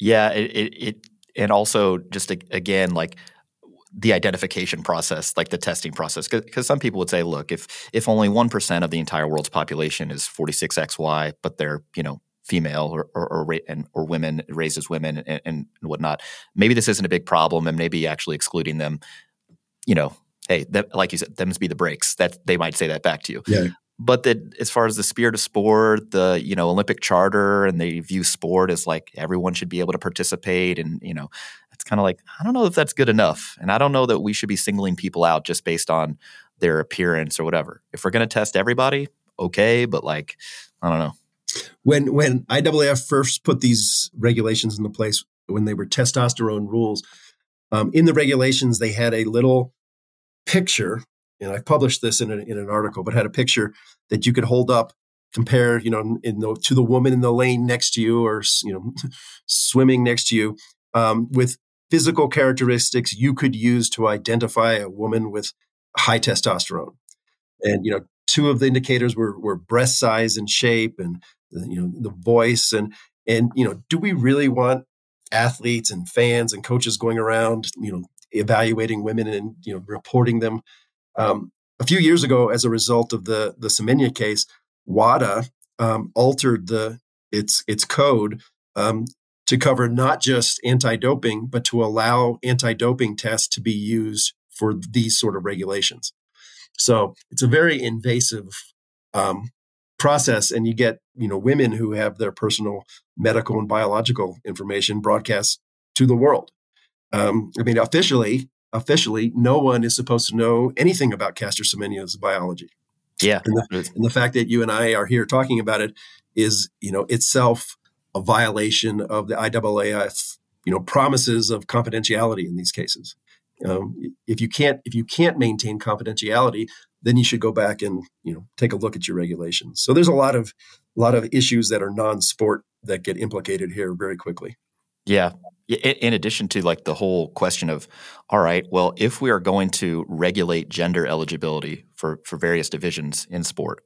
It and also just again, like the identification process, like the testing process, because some people would say, look, if only 1% of the entire world's population is 46XY, but they're female or women raised as women and whatnot, maybe this isn't a big problem, and maybe actually excluding them. Hey, like you said, them be the breaks. That they might say that back to you. Yeah. But that as far as the spirit of sport, the, Olympic charter, and they view sport as like everyone should be able to participate. And, it's kind of like, I don't know if that's good enough. And I don't know that we should be singling people out just based on their appearance or whatever. If we're going to test everybody, okay. But like, I don't know. When IAAF first put these regulations into place, when they were testosterone rules, in the regulations, they had a little picture, and I published this in an article, but had a picture that you could hold up, compare, to the woman in the lane next to you, or swimming next to you, with physical characteristics you could use to identify a woman with high testosterone. And two of the indicators were breast size and shape, and the voice, and do we really want athletes and fans and coaches going around evaluating women and reporting them? A few years ago, as a result of the Semenya case, WADA altered its code to cover not just anti-doping, but to allow anti-doping tests to be used for these sort of regulations. So it's a very invasive process, and you get women who have their personal medical and biological information broadcast to the world. Officially, no one is supposed to know anything about Caster Semenya's biology. Yeah, and the fact that you and I are here talking about it is, itself a violation of the IAAF, promises of confidentiality in these cases. If you can't maintain confidentiality, then you should go back and take a look at your regulations. So there's a lot of issues that are non-sport that get implicated here very quickly. Yeah. In addition to like the whole question of, all right, well, if we are going to regulate gender eligibility for various divisions in sport,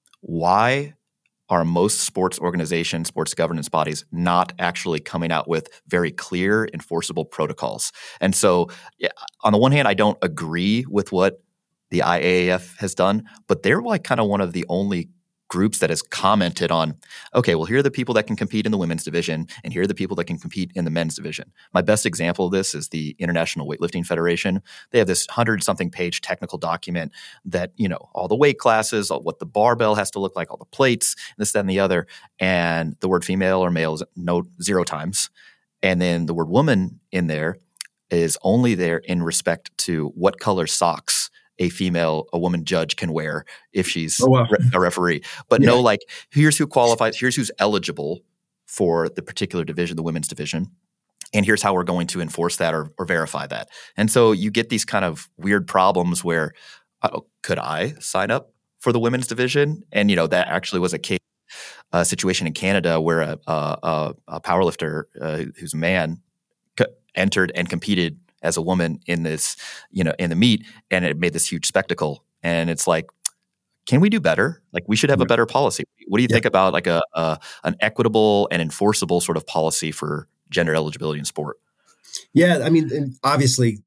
why are most sports organizations, sports governance bodies not actually coming out with very clear, enforceable protocols? And so on the one hand, I don't agree with what the IAAF has done, but they're like kind of one of the only groups that has commented on, okay, well, here are the people that can compete in the women's division, and here are the people that can compete in the men's division. My best example of this is the International Weightlifting Federation. They have this 100-something page technical document that, all the weight classes, what the barbell has to look like, all the plates, this, that, and the other, and the word female or male is 0 times. And then the word woman in there is only there in respect to what color socks a woman judge can wear if she's a referee. But no, like, here's who qualifies, here's who's eligible for the particular division, the women's division, and here's how we're going to enforce that or verify that. And so you get these kind of weird problems where, could I sign up for the women's division? And, that actually was a situation in Canada where a powerlifter who's a man entered and competed as a woman in this, in the meet, and it made this huge spectacle. And it's like, can we do better? Like, we should have a better policy. What do you think about like an equitable and enforceable sort of policy for gender eligibility in sport? Yeah, I mean, obviously,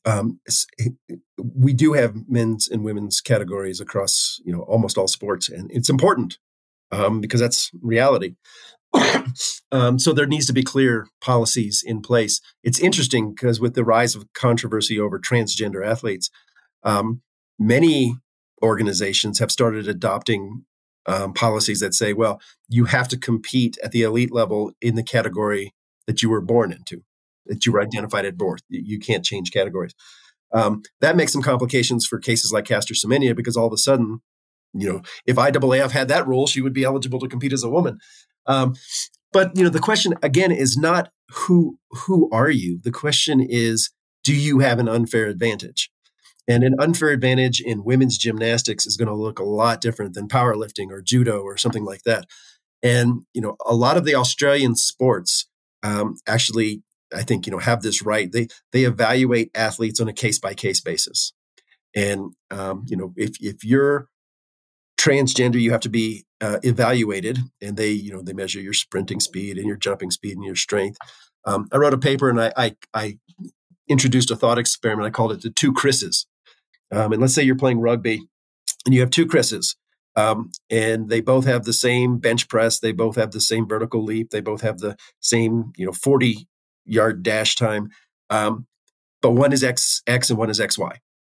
we do have men's and women's categories across, almost all sports, and it's important because that's reality. So there needs to be clear policies in place. It's interesting because with the rise of controversy over transgender athletes, many organizations have started adopting policies that say, well, you have to compete at the elite level in the category that you were born into, that you were identified at birth. You can't change categories. That makes some complications for cases like Caster Semenya, because all of a sudden, if IAAF had that rule, she would be eligible to compete as a woman. But the question again is not who are you? The question is, do you have an unfair advantage? And an unfair advantage in women's gymnastics is going to look a lot different than powerlifting or judo or something like that. And a lot of the Australian sports actually, I think, have this right. They evaluate athletes on a case by case basis. And if you're transgender, you have to be evaluated, and they measure your sprinting speed and your jumping speed and your strength. I wrote a paper, and I introduced a thought experiment. I called it the 2 Chris's. And let's say you're playing rugby, and you have 2 Chris's, and they both have the same bench press, they both have the same vertical leap, they both have the same 40-yard dash time, but one is X and one is XY.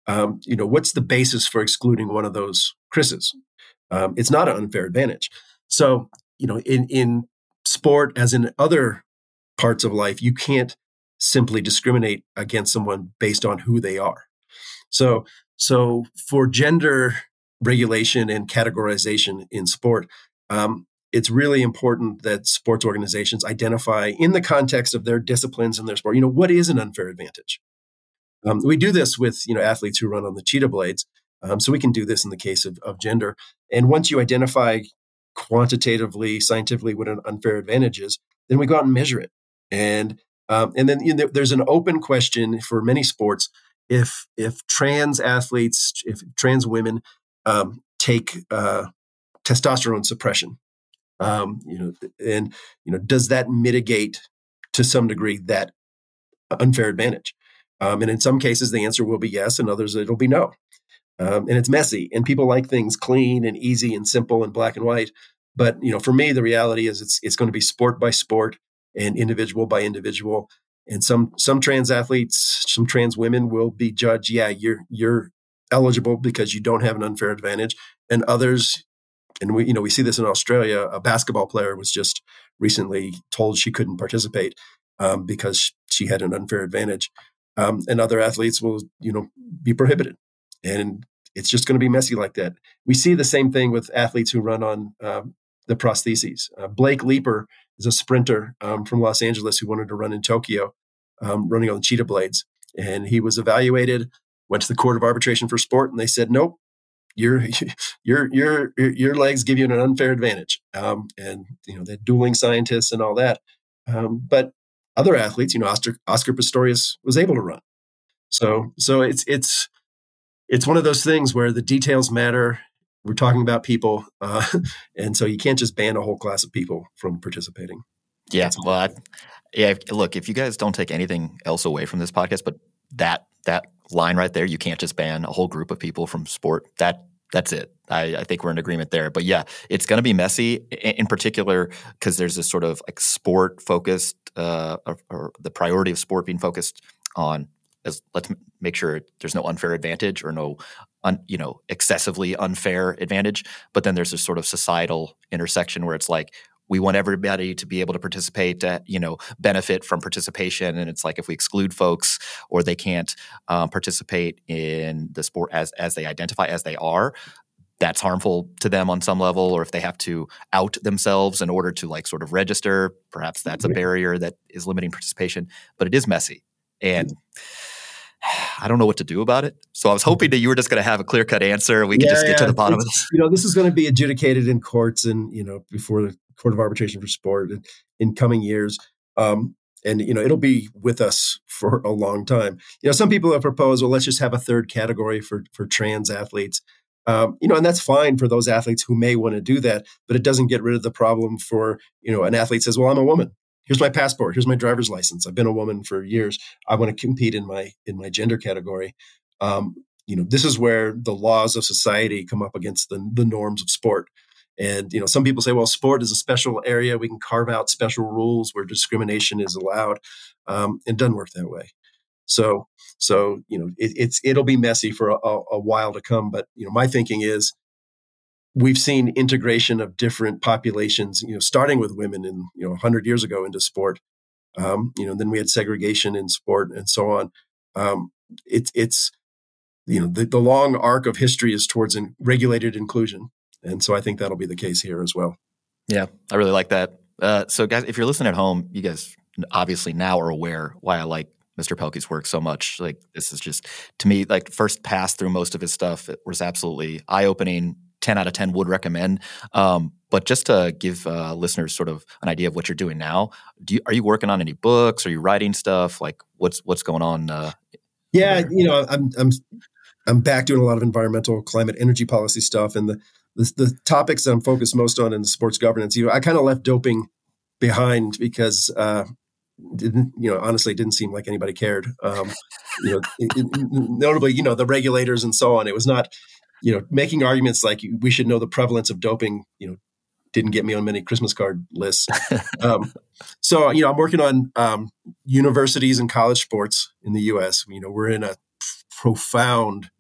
what's the basis for excluding one of those Chris's? It's not an unfair advantage. So, in sport, as in other parts of life, you can't simply discriminate against someone based on who they are. So for gender regulation and categorization in sport, it's really important that sports organizations identify, in the context of their disciplines and their sport, what is an unfair advantage? We do this with athletes who run on the cheetah blades, so we can do this in the case of gender. And once you identify quantitatively, scientifically what an unfair advantage is, then we go out and measure it. And then there's an open question for many sports: if trans athletes, if trans women take testosterone suppression, does that mitigate to some degree that unfair advantage? And in some cases, the answer will be yes, and others it'll be no. And it's messy, and people like things clean and easy and simple and black and white. But for me, the reality is it's going to be sport by sport and individual by individual. And some trans athletes, some trans women will be judged. Yeah, you're eligible because you don't have an unfair advantage, and others. And we see this in Australia. A basketball player was just recently told she couldn't participate because she had an unfair advantage, and other athletes will be prohibited. And it's just going to be messy like that. We see the same thing with athletes who run on the prostheses. Blake Leeper is a sprinter from Los Angeles who wanted to run in Tokyo, running on the cheetah blades, and he was evaluated. Went to the Court of Arbitration for Sport, and they said, nope. Your legs give you an unfair advantage, and they're dueling scientists and all that. But other athletes, Oscar Pistorius was able to run. So it's one of those things where the details matter. We're talking about people, and so you can't just ban a whole class of people from participating. Yeah, look, if you guys don't take anything else away from this podcast, but that line right there, you can't just ban a whole group of people from sport. That's it. I think we're in agreement there. But yeah, it's going to be messy, in particular because there's this sort of like sport focused, or the priority of sport being focused on as let's make sure there's no unfair advantage or no excessively unfair advantage. But then there's this sort of societal intersection where it's like, we want everybody to be able to participate, benefit from participation. And it's like if we exclude folks or they can't participate in the sport as they identify as they are, that's harmful to them on some level. Or if they have to out themselves in order to like sort of register, perhaps that's a barrier that is limiting participation. But it is messy. And I don't know what to do about it. So I was hoping that you were just going to have a clear-cut answer. We could just get to the bottom of this. This is going to be adjudicated in courts and, before the Court of Arbitration for Sport in coming years. And it'll be with us for a long time. Some people have proposed, well, let's just have a third category for trans athletes. And that's fine for those athletes who may want to do that, but it doesn't get rid of the problem for, an athlete says, well, I'm a woman. Here's my passport. Here's my driver's license. I've been a woman for years. I want to compete in my gender category. This is where the laws of society come up against the norms of sport. And, some people say, well, sport is a special area. We can carve out special rules where discrimination is allowed. It doesn't work that way. So it'll be messy for a while to come. But, my thinking is we've seen integration of different populations, starting with women 100 years ago into sport. Then we had segregation in sport and so on. It's the long arc of history is towards regulated inclusion. And so I think that'll be the case here as well. Yeah, I really like that. So guys, if you're listening at home, you guys obviously now are aware why I like Mr. Pelkey's work so much. Like this is just, to me, like first pass through most of his stuff, it was absolutely eye-opening. 10 out of 10 would recommend. But just to give listeners sort of an idea of what you're doing now, are you working on any books? Are you writing stuff? Like what's going on? I'm back doing a lot of environmental, climate, energy policy stuff, and the topics that I'm focused most on in the sports governance. I kind of left doping behind because honestly, it didn't seem like anybody cared. Notably, the regulators and so on. It was not. Making arguments like we should know the prevalence of doping, didn't get me on many Christmas card lists. So, I'm working on universities and college sports in the U.S. We're in a profound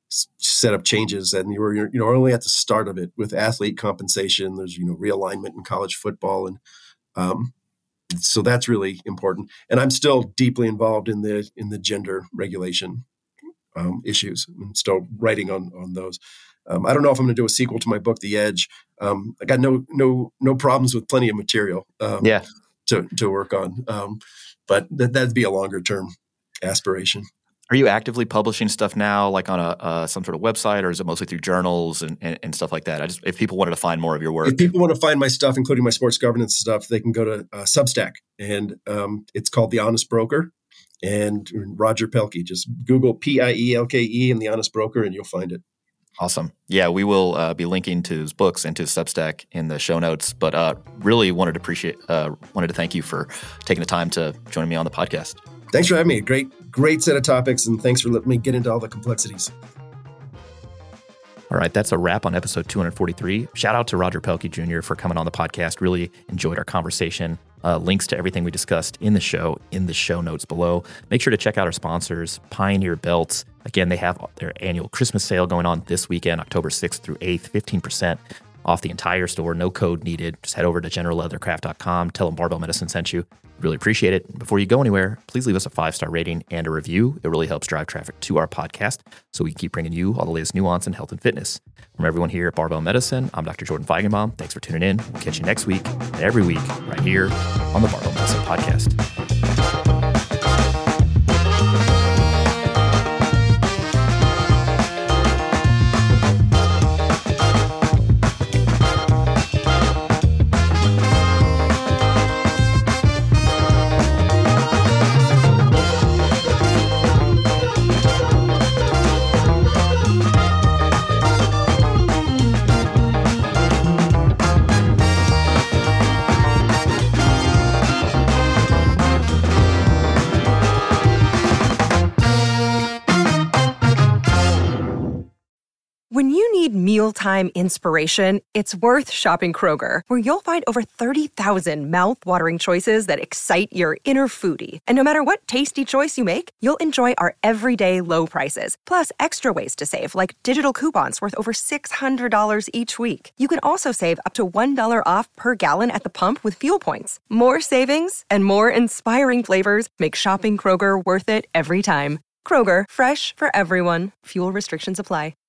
set up changes, and you're only at the start of it with athlete compensation. There's realignment in college football, and so that's really important. And I'm still deeply involved in the gender regulation issues. I'm still writing on those. I don't know if I'm going to do a sequel to my book, The Edge. I got no problems with plenty of material to work on, but that'd be a longer term aspiration. Are you actively publishing stuff now, like on some sort of website, or is it mostly through journals and stuff like that? If people wanted to find more of your work. If people want to find my stuff, including my sports governance stuff, they can go to Substack, and it's called The Honest Broker. And Roger Pelkey, just Google Pielke and The Honest Broker, and you'll find it. Awesome. Yeah, we will be linking to his books and to his Substack in the show notes. But really wanted to thank you for taking the time to join me on the podcast. Thanks for having me. Great set of topics, and thanks for letting me get into all the complexities. All right, that's a wrap on episode 243. Shout out to Roger Pelkey Jr. for coming on the podcast. Really enjoyed our conversation. Links to everything we discussed in the show notes below. Make sure to check out our sponsors, Pioneer Belts. Again, they have their annual Christmas sale going on this weekend, October 6th through 8th, 15% off the entire store. No code needed. Just head over to generalleathercraft.com. Tell them Barbell Medicine sent you. Really appreciate it. Before you go anywhere, please leave us a 5-star rating and a review. It really helps drive traffic to our podcast so we can keep bringing you all the latest nuance in health and fitness. From everyone here at Barbell Medicine, I'm Dr. Jordan Feigenbaum. Thanks for tuning in. We'll catch you next week and every week right here on the Barbell Medicine Podcast. When you need mealtime inspiration, it's worth shopping Kroger, where you'll find over 30,000 mouth-watering choices that excite your inner foodie. And no matter what tasty choice you make, you'll enjoy our everyday low prices, plus extra ways to save, like digital coupons worth over $600 each week. You can also save up to $1 off per gallon at the pump with fuel points. More savings and more inspiring flavors make shopping Kroger worth it every time. Kroger, fresh for everyone. Fuel restrictions apply.